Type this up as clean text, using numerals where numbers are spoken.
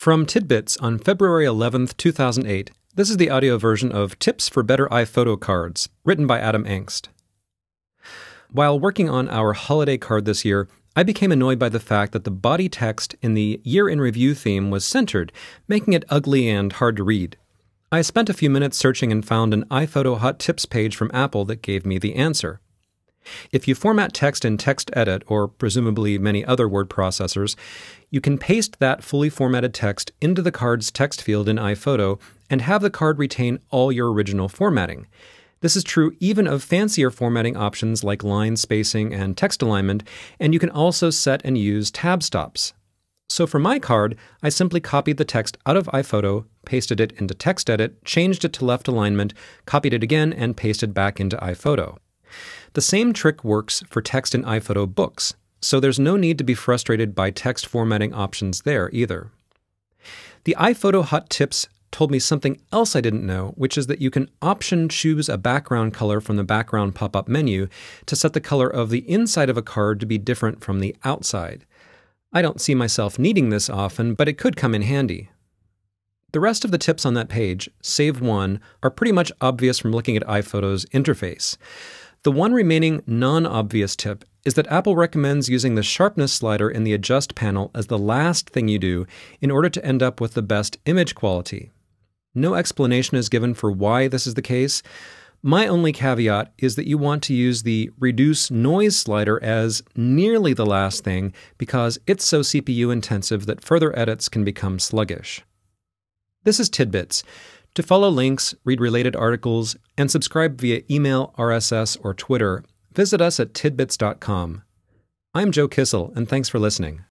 From Tidbits on February 11th, 2008, this is the audio version of Tips for Better iPhoto Cards, written by Adam Engst. While working on our holiday card this year, I became annoyed by the fact that the body text in the Year in Review theme was centered, making it ugly and hard to read. I spent a few minutes searching and found an iPhoto Hot Tips page from Apple that gave me the answer. If you format text in TextEdit, or presumably many other word processors, you can paste that fully formatted text into the card's text field in iPhoto and have the card retain all your original formatting. This is true even of fancier formatting options like line spacing and text alignment, and you can also set and use tab stops. So for my card, I simply copied the text out of iPhoto, pasted it into TextEdit, changed it to left alignment, copied it again, and pasted back into iPhoto. The same trick works for text in iPhoto books, so there's no need to be frustrated by text formatting options there either. The iPhoto Hot Tips told me something else I didn't know, which is that you can option choose a background color from the background pop-up menu to set the color of the inside of a card to be different from the outside. I don't see myself needing this often, but it could come in handy. The rest of the tips on that page, save one, are pretty much obvious from looking at iPhoto's interface. The one remaining non-obvious tip is that Apple recommends using the sharpness slider in the Adjust panel as the last thing you do in order to end up with the best image quality. No explanation is given for why this is the case. My only caveat is that you want to use the Reduce Noise slider as nearly the last thing because it's so CPU intensive that further edits can become sluggish. This is Tidbits. To follow links, read related articles, and subscribe via email, RSS, or Twitter, visit us at tidbits.com. I'm Joe Kissel, and thanks for listening.